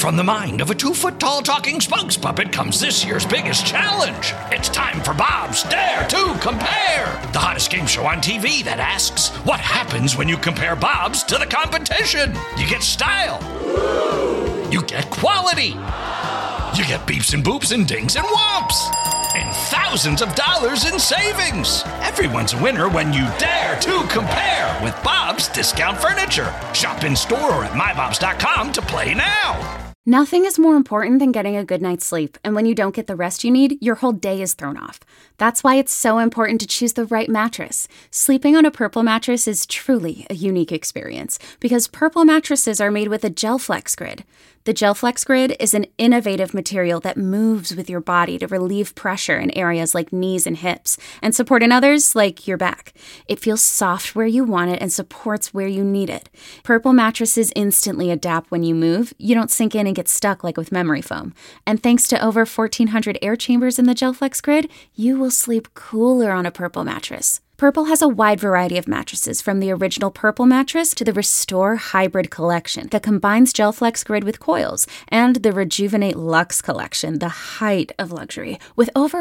From the mind of a 2-foot-tall talking spokes puppet comes this year's biggest challenge. It's time for Bob's Dare to Compare, the hottest game show on TV that asks, what happens when you compare Bob's to the competition? You get style. You get quality. You get beeps and boops and dings and whomps. And thousands of dollars in savings. Everyone's a winner when you dare to compare with Bob's Discount Furniture. Shop in store or at mybobs.com to play now. Nothing is more important than getting a good night's sleep, and when you don't get the rest you need, your whole day is thrown off. That's why it's so important to choose the right mattress. Sleeping on a Purple mattress is truly a unique experience, because Purple mattresses are made with a GelFlex Grid. The GelFlex Grid is an innovative material that moves with your body to relieve pressure in areas like knees and hips, and support in others like your back. It feels soft where you want it and supports where you need it. Purple mattresses instantly adapt when you move. You don't sink in and get stuck like with memory foam. And thanks to over 1,400 air chambers in the GelFlex Grid, you will sleep cooler on a Purple mattress. Purple has a wide variety of mattresses, from the original Purple mattress to the Restore Hybrid collection that combines GelFlex Grid with coils, and the Rejuvenate Luxe collection, the height of luxury, with over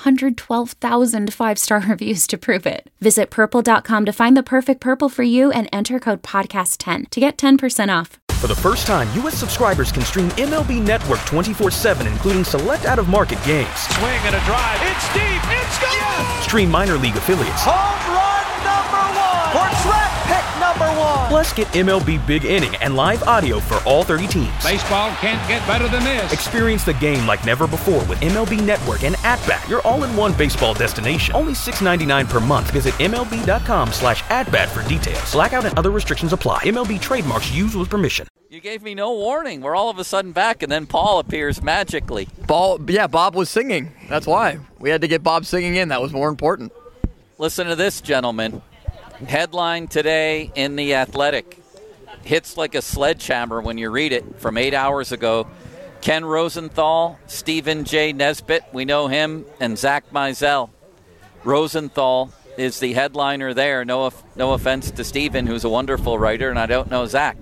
112,000 five-star reviews to prove it. Visit purple.com to find the perfect Purple for you and enter code podcast10 to get 10% off. For the first time, U.S. subscribers can stream MLB Network 24/7, including select out-of-market games. Swing and a drive. It's deep. It's gone. Yes! Stream minor league affiliates. Home run number 1. Or draft pick number 1. Plus, get MLB Big Inning and live audio for all 30 teams. Baseball can't get better than this. Experience the game like never before with MLB Network and At-Bat, your all-in-one baseball destination. Only $6.99 per month. Visit MLB.com/AtBat for details. Blackout and other restrictions apply. MLB trademarks used with permission. You gave me no warning. We're all of a sudden back, and then Paul appears magically. Bob was singing. That's why. We had to get Bob singing in. That was more important. Listen to this, gentlemen. Headline today in The Athletic. Hits like a sledgehammer when you read it, from 8 hours ago. Ken Rosenthal, Stephen J. Nesbitt, we know him, and Zach Mizell. Rosenthal is the headliner there. No offense to Stephen, who's a wonderful writer, and I don't know Zach.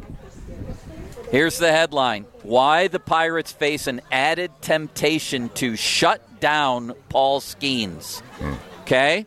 Here's the headline. Why the Pirates face an added temptation to shut down Paul Skeens. Okay?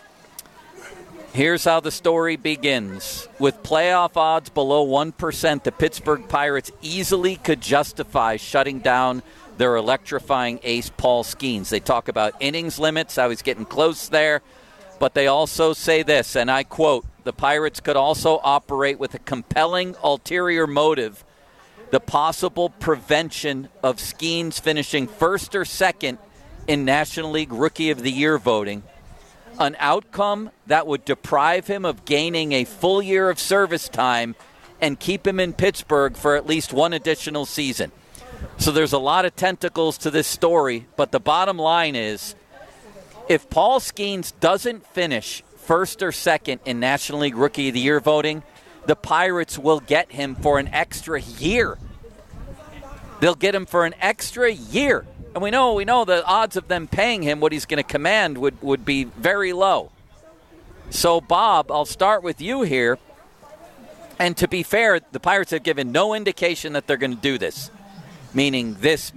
Here's how the story begins. With playoff odds below 1%, the Pittsburgh Pirates easily could justify shutting down their electrifying ace, Paul Skeens. They talk about innings limits, how he's getting close there. But they also say this, and I quote, the Pirates could also operate with a compelling ulterior motive, the possible prevention of Skeens finishing first or second in National League Rookie of the Year voting, an outcome that would deprive him of gaining a full year of service time and keep him in Pittsburgh for at least one additional season. So there's a lot of tentacles to this story, but the bottom line is, if Paul Skeens doesn't finish first or second in National League Rookie of the Year voting, the Pirates will get him for an extra year. They'll get him for an extra year. And we know the odds of them paying him what he's going to command would be very low. So, Bob, I'll start with you here. And to be fair, the Pirates have given no indication that they're going to do this. Meaning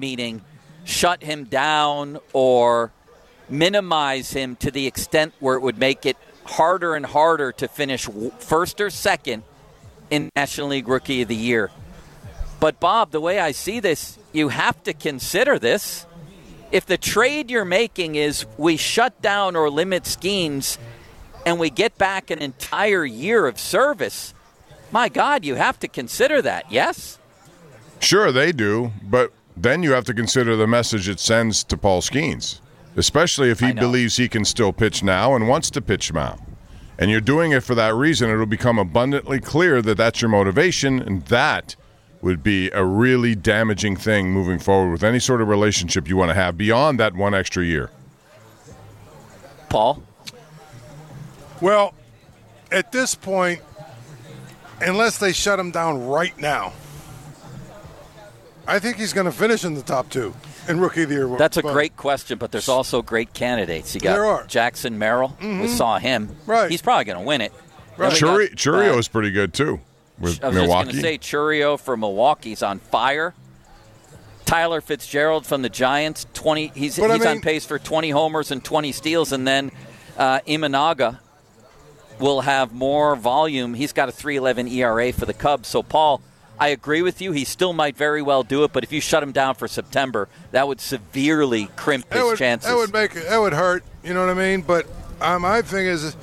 shut him down or minimize him to the extent where it would make it harder and harder to finish first or second in National League Rookie of the Year. But, Bob, the way I see this, you have to consider this. If the trade you're making is we shut down or limit Skeens and we get back an entire year of service, my God, you have to consider that, yes? Sure, they do, but then you have to consider the message it sends to Paul Skeens, especially if he believes he can still pitch now and wants to pitch now. And you're doing it for that reason. It'll become abundantly clear that that's your motivation, and that would be a really damaging thing moving forward with any sort of relationship you want to have beyond that one extra year. Paul? Well, at this point, unless they shut him down right now, I think he's going to finish in the top two in Rookie of the Year. That's a great question, but there's also great candidates. You got Jackson Merrill. Mm-hmm. We saw him. Right. He's probably going to win it. Right. Churrio's pretty good, too, with I was Milwaukee. just going to say Chourio for Milwaukee's on fire. Tyler Fitzgerald from the Giants, 20. He's on pace for 20 homers and 20 steals, and then Imanaga will have more volume. He's got a 3.11 ERA for the Cubs. So, Paul, I agree with you. He still might very well do it, but if you shut him down for September, that would severely crimp his chances. That would hurt. You know what I mean? But my thing is,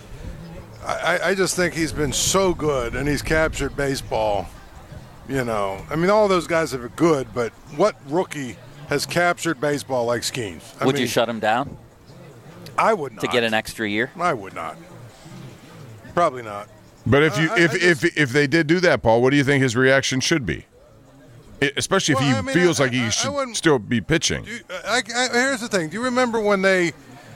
I just think he's been so good, and he's captured baseball. You know, I mean, all those guys are good, but what rookie has captured baseball like Skeens? Would you shut him down? I would not. To get an extra year? I would not. Probably not. But if they did do that, Paul, what do you think his reaction should be? Especially if he feels like he should still be pitching. Here's the thing. Do you remember when they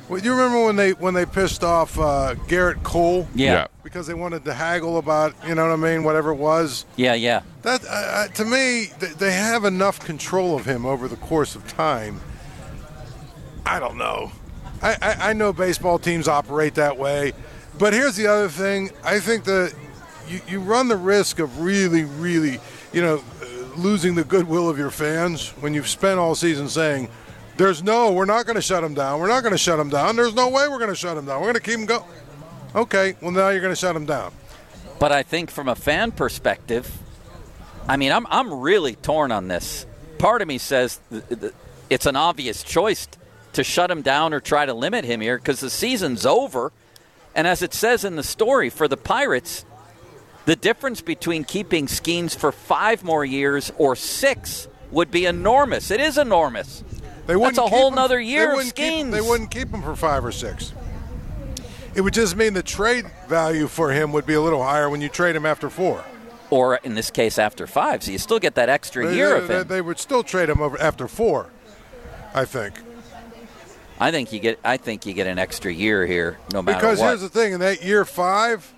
pissed off Garrett Cole? Yeah. Because they wanted to haggle about, you know what I mean, whatever it was. Yeah. That to me, they have enough control of him over the course of time. I don't know. I know baseball teams operate that way, but here's the other thing. I think that you run the risk of really, really, losing the goodwill of your fans when you've spent all season saying, we're not going to shut him down. We're not going to shut him down. There's no way we're going to shut him down. We're going to keep him going. Okay, well, now you're going to shut him down. But I think from a fan perspective, I mean, I'm really torn on this. Part of me says it's an obvious choice to shut him down or try to limit him here because the season's over. And as it says in the story, for the Pirates, the difference between keeping Skeens for 5 more years or 6 would be enormous. It is enormous. That's a whole nother year of Skeens. They wouldn't keep him for 5 or 6. It would just mean the trade value for him would be a little higher when you trade him after 4. Or, in this case, after 5. So you still get that extra year of him. They would still trade him over after 4, I think. I think you get an extra year here, no matter because what. Here's the thing: in that year 5,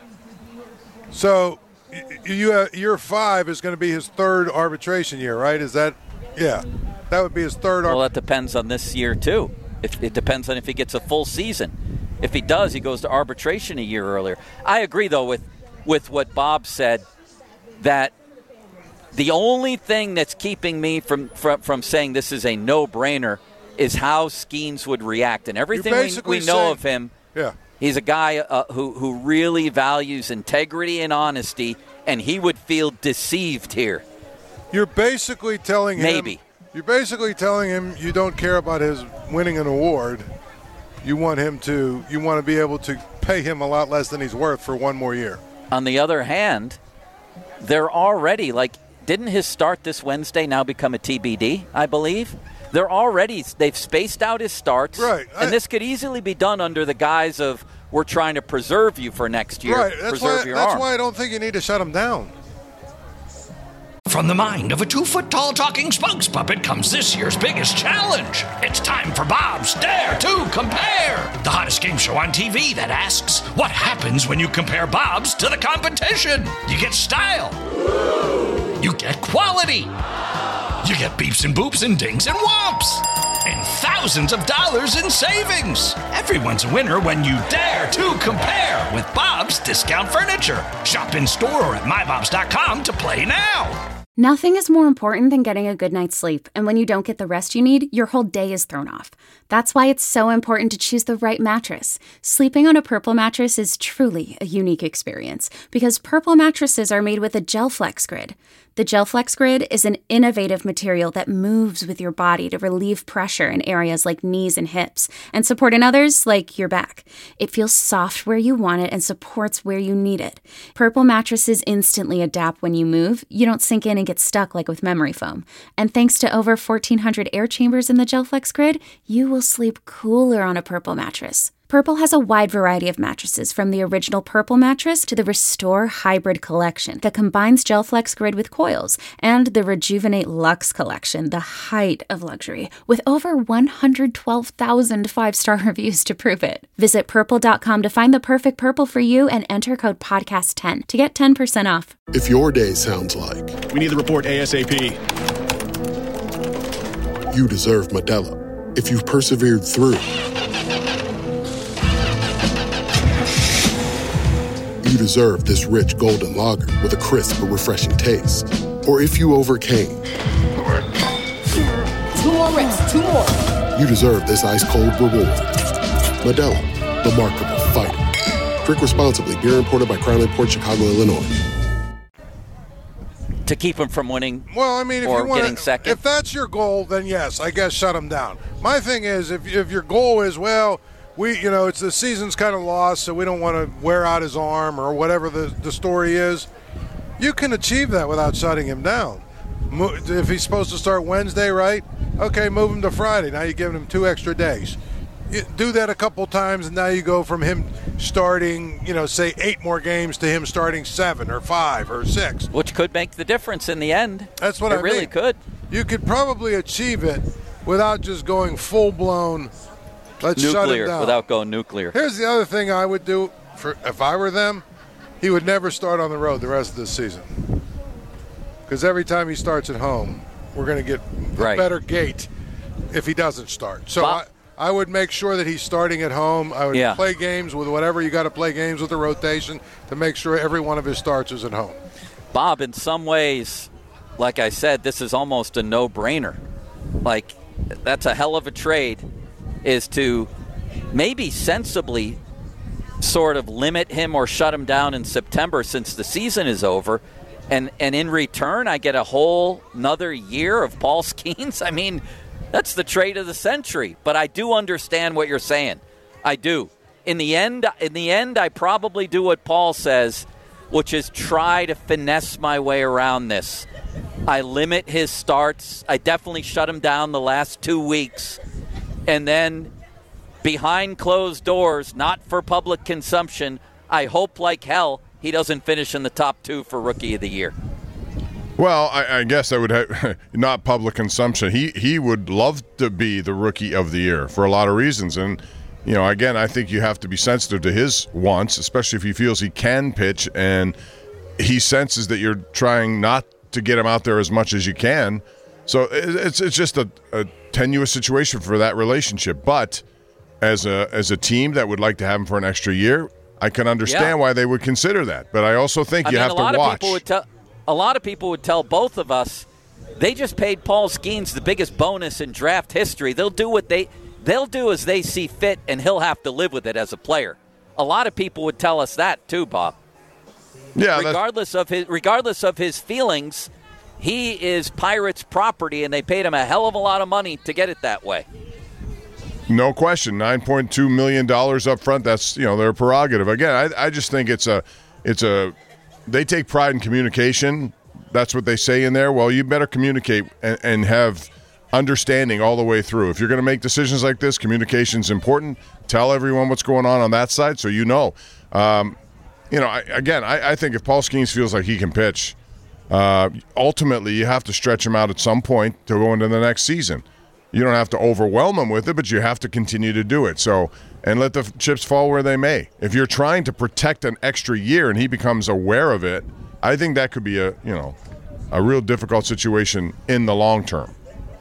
so year 5 is going to be his 3rd arbitration year, right? Is that? Yeah, that would be his 3rd. Well, that depends on this year too. It depends on if he gets a full season. If he does, he goes to arbitration a year earlier. I agree, though, with what Bob said, that the only thing that's keeping me from saying this is a no-brainer is how Skeens would react. And everything we know of him, he's a guy who really values integrity and honesty, and he would feel deceived here. You're basically telling him you don't care about his winning an award. You want to be able to pay him a lot less than he's worth for 1 more year. On the other hand, they're already, didn't his start this Wednesday now become a TBD, I believe? They've spaced out his starts. Right. And this could easily be done under the guise of, we're trying to preserve you for next year. Right. That's why I don't think you need to shut him down. From the mind of a 2-foot-tall talking spokes puppet comes this year's biggest challenge. It's time for Bob's Dare to Compare, the hottest game show on TV that asks, what happens when you compare Bob's to the competition? You get style. You get quality. You get beeps and boops and dings and whomps. And thousands of dollars in savings. Everyone's a winner when you dare to compare with Bob's Discount Furniture. Shop in store or at mybobs.com to play now. Nothing is more important than getting a good night's sleep, and when you don't get the rest you need, your whole day is thrown off. That's why it's so important to choose the right mattress. Sleeping on a Purple mattress is truly a unique experience, because Purple mattresses are made with a GelFlex Grid. The GelFlex Grid is an innovative material that moves with your body to relieve pressure in areas like knees and hips, and support in others like your back. It feels soft where you want it and supports where you need it. Purple mattresses instantly adapt when you move. You don't sink in and get stuck like with memory foam. And thanks to over 1,400 air chambers in the GelFlex Grid, you will sleep cooler on a Purple mattress. Purple has a wide variety of mattresses, from the original Purple mattress to the Restore Hybrid collection that combines GelFlex Grid with coils, and the Rejuvenate Luxe collection, the height of luxury, with over 112,000 5-star reviews to prove it. Visit Purple.com to find the perfect Purple for you and enter code PODCAST10 to get 10% off. If your day sounds like, we need the report ASAP, you deserve Modelo. If you've persevered through, you deserve this rich golden lager with a crisp but refreshing taste. Or if you overcame Ritz, 2 more. You deserve this ice-cold reward. Modelo, the Markable Fighter. Drink responsibly. Beer imported by Crown Imports, Chicago, Illinois. To keep him from winning, well, I mean, or getting second. If that's your goal, then yes, I guess shut him down. My thing is, if your goal is, well, it's the season's kind of lost, so we don't want to wear out his arm or whatever the story is, you can achieve that without shutting him down. If he's supposed to start Wednesday, right? Okay, move him to Friday. Now you're giving him 2 extra days. You do that a couple times, and now you go from him starting, say 8 more games to him starting 7 or 5 or 6. Which could make the difference in the end. That's what I mean. It really could. You could probably achieve it without just going full-blown, let's shut him down. Without going nuclear. Here's the other thing I would do if I were them. He would never start on the road the rest of this season. Because every time he starts at home, we're going to get a better gate if he doesn't start. So I would make sure that he's starting at home. I would play games with whatever you got to play games with the rotation to make sure every one of his starts is at home. Bob, in some ways, like I said, this is almost a no-brainer. Like, that's a hell of a trade, is to maybe sensibly sort of limit him or shut him down in September since the season is over. And in return, I get a whole another year of Paul Skeens. I mean, that's the trade of the century. But I do understand what you're saying. I do. In the end, I probably do what Paul says, which is try to finesse my way around this. I limit his starts. I definitely shut him down the last 2 weeks. And then behind closed doors, not for public consumption, I hope like hell he doesn't finish in the top 2 for Rookie of the Year. Well, I guess I would have not public consumption. He would love to be the Rookie of the Year for a lot of reasons. And, again, I think you have to be sensitive to his wants, especially if he feels he can pitch and he senses that you're trying not to get him out there as much as you can. So it's just a tenuous situation for that relationship. But as a team that would like to have him for an extra year, I can understand why they would consider that, but I also think you have to watch. A lot of people would tell both of us, they just paid Paul Skeens the biggest bonus in draft history. They'll do as they see fit, and he'll have to live with it as a player. A lot of people would tell us that too, Bob. Yeah. Regardless of his feelings, he is Pirates property, and they paid him a hell of a lot of money to get it that way. No question, $9.2 million up front. That's their prerogative. Again, I just think it's a. They take pride in communication. That's what they say in there. Well, you better communicate and have understanding all the way through. If you're going to make decisions like this, communication's important. Tell everyone what's going on that side, so you know. I think if Paul Skeens feels like he can pitch, ultimately you have to stretch him out at some point to go into the next season. You don't have to overwhelm him with it, but you have to continue to do it. So, and let the chips fall where they may. If you're trying to protect an extra year and he becomes aware of it, I think that could be a real difficult situation in the long term.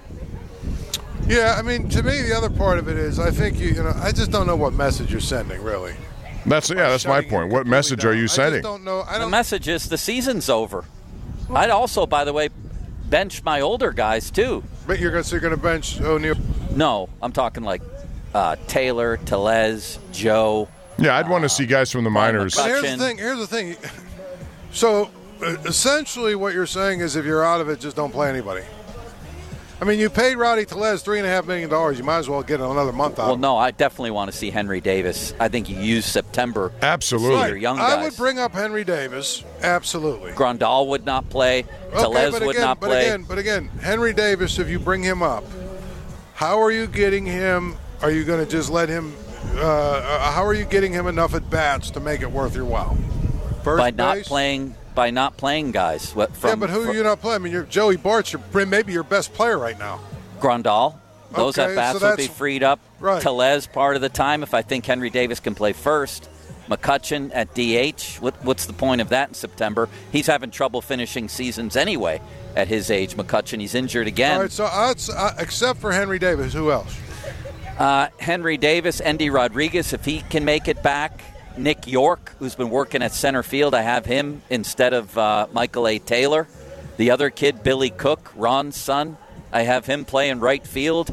Yeah, I mean, to me, the other part of it is I think I just don't know what message you're sending, really. That's my point. What message are you sending? I just don't know. The message is the season's over. I'd also, by the way, bench my older guys too. But you're going to bench O'Neill? No, I'm talking like Taylor, Tellez, Joe. Yeah, I'd want to see guys from the minors. But here's the thing. So essentially, what you're saying is, if you're out of it, just don't play anybody. I mean, you paid Rowdy Tellez $3.5 million. You might as well get another month out. Well, no, I definitely want to see Henry Davis. I think you use September. Absolutely. For your young guys. I would bring up Henry Davis. Absolutely. Grandal would not play. Tellez would not play. But again, Henry Davis, if you bring him up, how are you getting him? Are you going to just let him? How are you getting him enough at bats to make it worth your while? By not playing guys. But who are you not playing? I mean, you're Joey Bart's maybe your best player right now. Grandal. Those at-bats will be freed up. Right. Tellez part of the time if I think Henry Davis can play first. McCutchen at DH. What's the point of that in September? He's having trouble finishing seasons anyway at his age. McCutchen, he's injured again. All right, so except for Henry Davis, who else? Henry Davis, Endy Rodriguez, if he can make it back. Nick York, who's been working at center field. I have him instead of Michael A. Taylor. The other kid, Billy Cook, Ron's son, I have him playing right field.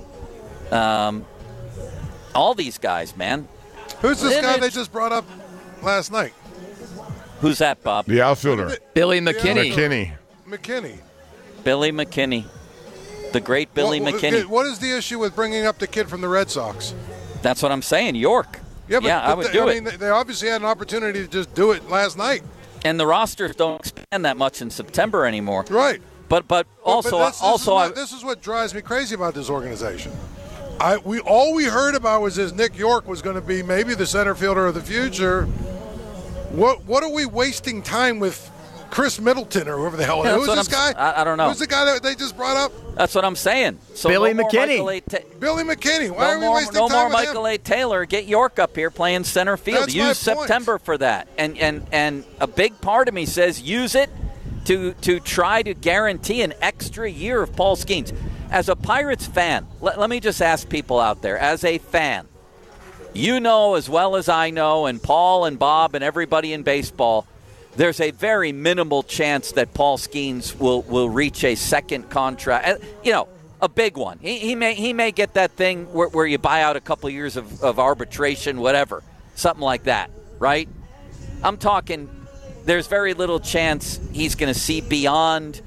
All these guys, man. Who's this guy they just brought up last night? Who's that, Bob? The outfielder. Billy McKinney. McKinney. Billy McKinney. The great Billy McKinney. What is the issue with bringing up the kid from the Red Sox? That's what I'm saying, York. Yeah, but I would do it. I mean, they obviously had an opportunity to just do it last night. And the rosters don't expand that much in September anymore. Right. But this is what drives me crazy about this organization. All we heard about was this Nick York was going to be maybe the center fielder of the future. What are we wasting time with Chris Middleton or whoever the hell? Who's this guy? I don't know. Who's the guy that they just brought up? That's what I'm saying. So Billy McKinney. Billy McKinney. Why are we wasting time with No more Michael A. Taylor. Get York up here playing center field. Use September for that. And a big part of me says use it to try to guarantee an extra year of Paul Skeens. As a Pirates fan, let me just ask people out there, as a fan, you know as well as I know, and Paul and Bob and everybody in baseball, there's a very minimal chance that Paul Skeens will reach a second contract. A big one. He may get that thing where you buy out a couple of years of arbitration, whatever, something like that, right? I'm talking there's very little chance he's going to see beyond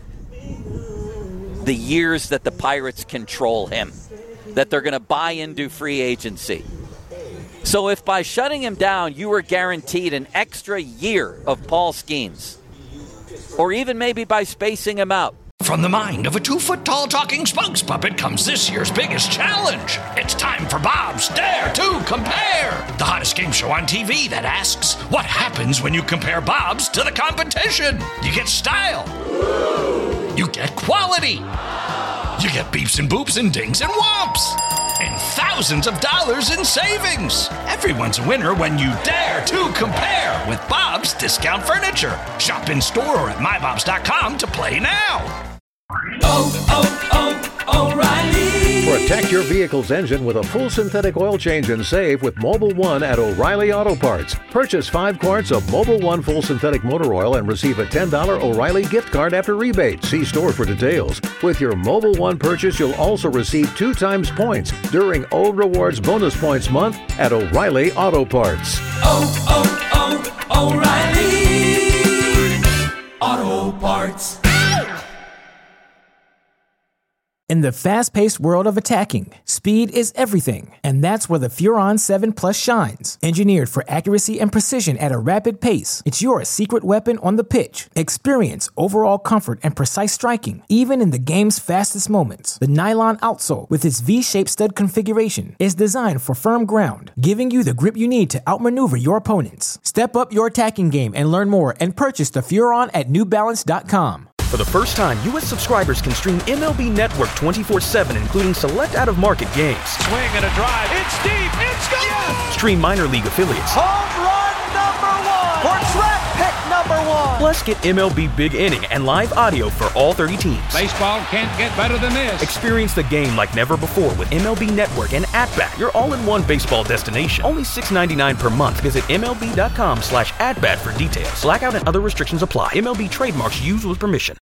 the years that the Pirates control him, that they're going to buy into free agency. So if by shutting him down you were guaranteed an extra year of Paul Skeens, or even maybe by spacing him out. From the mind of a 2-foot-tall talking spokes puppet comes this year's biggest challenge. It's time for Bob's Dare to Compare, the hottest game show on TV that asks, what happens when you compare Bob's to the competition? You get style. You get quality. You get beeps and boops and dings and whomps. And thousands of dollars in savings. Everyone's a winner when you dare to compare with Bob's Discount Furniture. Shop in store or at mybobs.com to play now. O'Reilly. Protect your vehicle's engine with a full synthetic oil change and save with Mobil 1 at O'Reilly Auto Parts. Purchase 5 quarts of Mobil 1 full synthetic motor oil and receive a $10 O'Reilly gift card after rebate. See store for details. With your Mobil 1 purchase, you'll also receive 2 times points during O Rewards Bonus Points Month at O'Reilly Auto Parts. O'Reilly Auto Parts. In the fast-paced world of attacking, speed is everything, and that's where the Furon 7 Plus shines. Engineered for accuracy and precision at a rapid pace, it's your secret weapon on the pitch. Experience overall comfort and precise striking, even in the game's fastest moments. The nylon outsole, with its V-shaped stud configuration, is designed for firm ground, giving you the grip you need to outmaneuver your opponents. Step up your attacking game and learn more and purchase the Furon at NewBalance.com. For the first time, U.S. subscribers can stream MLB Network 24/7, including select out-of-market games. Swing and a drive. It's deep. It's gone. Yes. Stream minor league affiliates. Home run #1 for draft pick #1. Plus, get MLB Big Inning and live audio for all 30 teams. Baseball can't get better than this. Experience the game like never before with MLB Network and At-Bat, your all-in-one baseball destination. Only $6.99 per month. Visit MLB.com/AtBat for details. Blackout and other restrictions apply. MLB trademarks used with permission.